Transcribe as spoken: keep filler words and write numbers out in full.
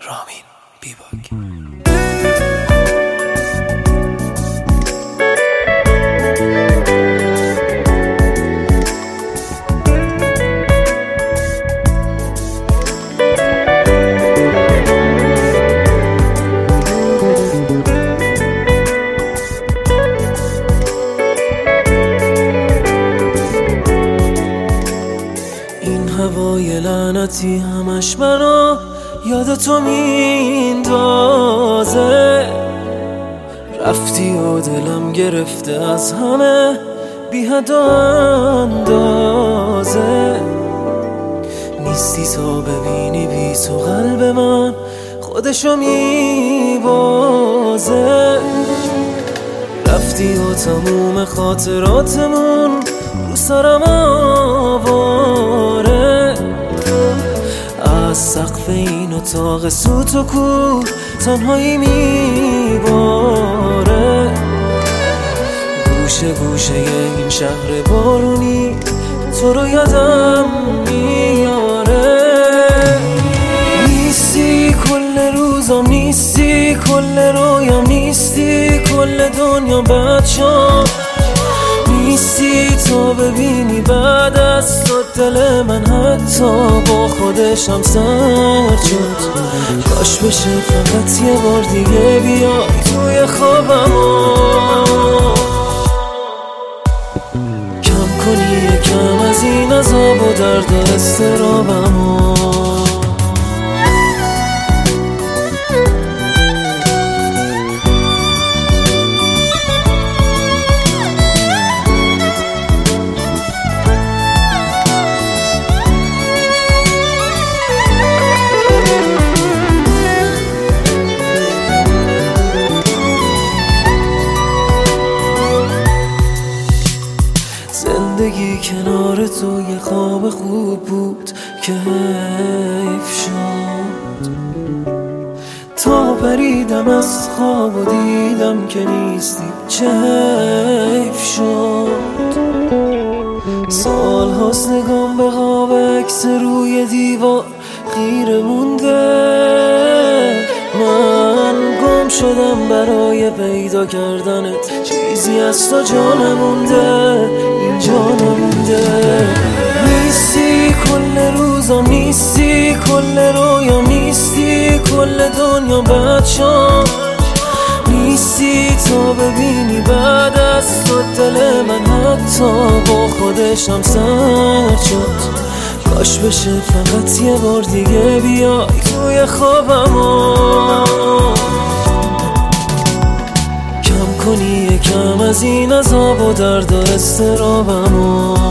رامین بیباک. این هوای لعنتی همش منو یاد تو میندازه، رفتی و دلم گرفته از همه بی حد و اندازه. نیستی تا ببینی بی تو قلب من خودشو میبازه. رفتی و تموم خاطراتمون رو سرم آواره. از سقف این اتاق سوت و کور تنهایی میباره. گوشه گوشه این شهر بارونی تو رو یادم میاره. نیستی کل روزم، نیستی کل رویام، نیستی کل دنیا بد شد. نیستی تا ببینی بعد از تو دل من حتی با خودشم سرد شد. کاش بشه فقط یه بار دیگه بیای توی خوابم کم کنی یکم از این عذاب و درد و اضطرابم. زندگی کنار تو یه خواب خوب بود که حیف شد. تا پریدم از خواب و دیدم که نیستی چه حیف شد. سال هاست نگام به خواب عکس روی دیوار خیره مونده. من گم شدم برای پیدا کردنت، چیزی از تو جا نمونده، اینجا نمونده. نیستی کل روزم، نیستی کل رویام، نیستی کل دنیا بد شد. نیستی تا ببینی بعد از تو دل من حتی با خودشم سرد شد. کاش بشه فقط یه بار دیگه بیای توی خوابم کم کنی یکم از این عذاب و درد و اضطرابم.